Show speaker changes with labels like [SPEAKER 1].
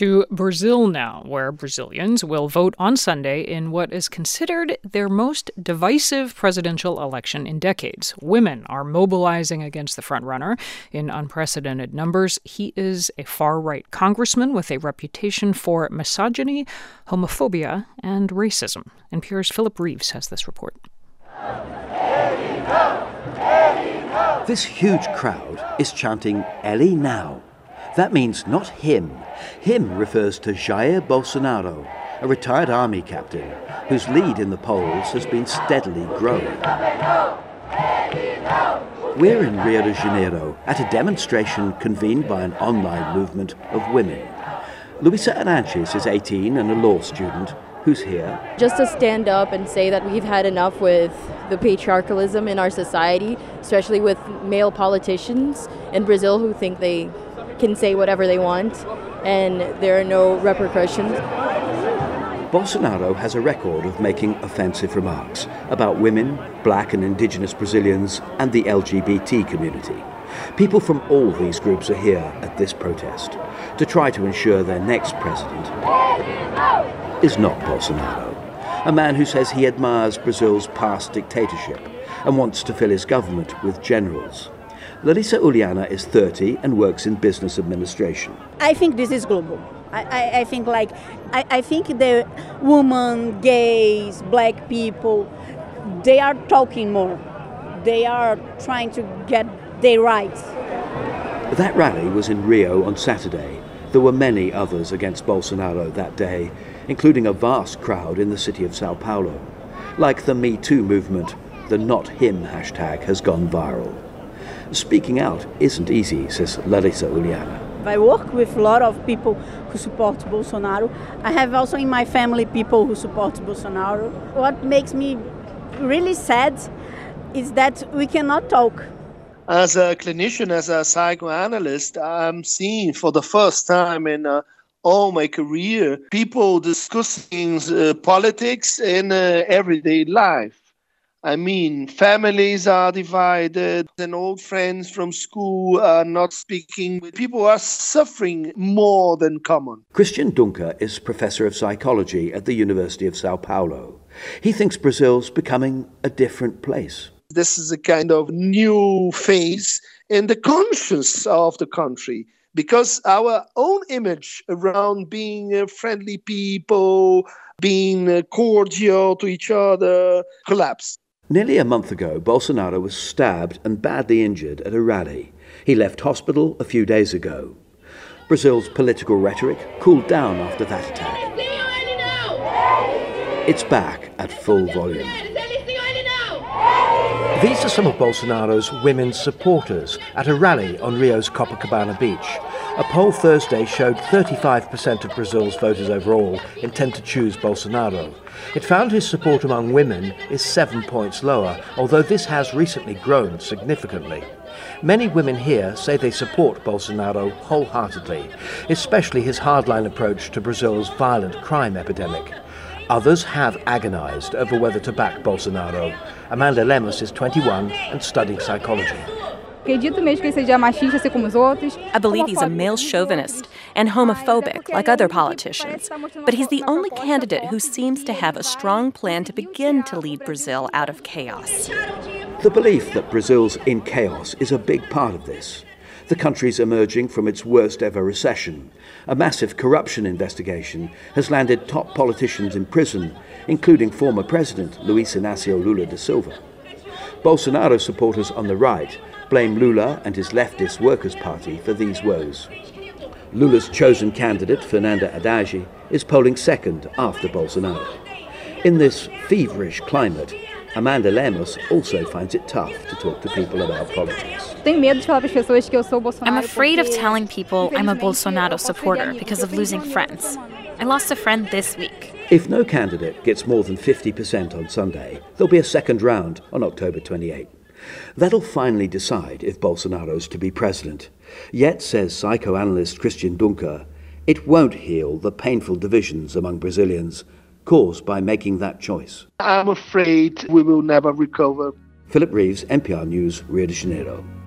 [SPEAKER 1] To Brazil now, where Brazilians will vote on Sunday in what is considered their most divisive presidential election in decades. Women are mobilizing against the frontrunner in unprecedented numbers. He is a far-right congressman with a reputation for misogyny, homophobia, and racism. NPR's Philip Reeves has this report.
[SPEAKER 2] This huge crowd is chanting Ele now. That means not him. Him refers to Jair Bolsonaro, a retired army captain whose lead in the polls has been steadily growing. We're in Rio de Janeiro at a demonstration convened by an online movement of women. Luisa Aranches is 18 and a law student who's here.
[SPEAKER 3] Just to stand up and say that we've had enough with the patriarchalism in our society, especially with male politicians in Brazil who think they can say whatever they want and there are no repercussions.
[SPEAKER 2] Bolsonaro has a record of making offensive remarks about women, black and indigenous Brazilians, and the LGBT community. People from all these groups are here at this protest to try to ensure their next president is not Bolsonaro, a man who says he admires Brazil's past dictatorship and wants to fill his government with generals. Larissa Uliana is 30 and works in business administration.
[SPEAKER 4] I think this is global. I think the women, gays, black people, they are talking more. They are trying to get their rights.
[SPEAKER 2] That rally was in Rio on Saturday. There were many others against Bolsonaro that day, including a vast crowd in the city of Sao Paulo. Like the Me Too movement, the Not Him hashtag has gone viral. Speaking out isn't easy, says Larissa Uliana.
[SPEAKER 4] I work with a lot of people who support Bolsonaro. I have also in my family people who support Bolsonaro. What makes me really sad is that we cannot talk.
[SPEAKER 5] As a clinician, as a psychoanalyst, I'm seeing for the first time in all my career people discussing politics in everyday life. I mean, families are divided and old friends from school are not speaking. People are suffering more than common.
[SPEAKER 2] Christian Dunker is professor of psychology at the University of Sao Paulo. He thinks Brazil's becoming a different place.
[SPEAKER 5] This is a kind of new phase in the conscience of the country, because our own image around being friendly people, being cordial to each other, collapsed.
[SPEAKER 2] Nearly a month ago, Bolsonaro was stabbed and badly injured at a rally. He left hospital a few days ago. Brazil's political rhetoric cooled down after that attack. It's back at full volume. These are some of Bolsonaro's women's supporters at a rally on Rio's Copacabana beach. A poll Thursday showed 35% of Brazil's voters overall intend to choose Bolsonaro. It found his support among women is 7 points lower, although this has recently grown significantly. Many women here say they support Bolsonaro wholeheartedly, especially his hardline approach to Brazil's violent crime epidemic. Others have agonized over whether to back Bolsonaro. Amanda Lemos is 21 and studying psychology.
[SPEAKER 6] I believe he's a male chauvinist and homophobic, like other politicians. But he's the only candidate who seems to have a strong plan to begin to lead Brazil out of chaos.
[SPEAKER 2] The belief that Brazil's in chaos is a big part of this. The country's emerging from its worst ever recession. A massive corruption investigation has landed top politicians in prison, including former President Luiz Inácio Lula da Silva. Bolsonaro supporters on the right blame Lula and his leftist Workers' Party for these woes. Lula's chosen candidate, Fernanda Haddad, is polling second after Bolsonaro. In this feverish climate, Amanda Lemos also finds it tough to talk to people about politics.
[SPEAKER 7] I'm afraid of telling people I'm a Bolsonaro supporter because of losing friends. I lost a friend this week.
[SPEAKER 2] If no candidate gets more than 50% on Sunday, there'll be a second round on October 28. That'll finally decide if Bolsonaro's to be president. Yet, says psychoanalyst Christian Dunker, it won't heal the painful divisions among Brazilians caused by making that choice.
[SPEAKER 5] I'm afraid we will never recover.
[SPEAKER 2] Philip Reeves, NPR News, Rio de Janeiro.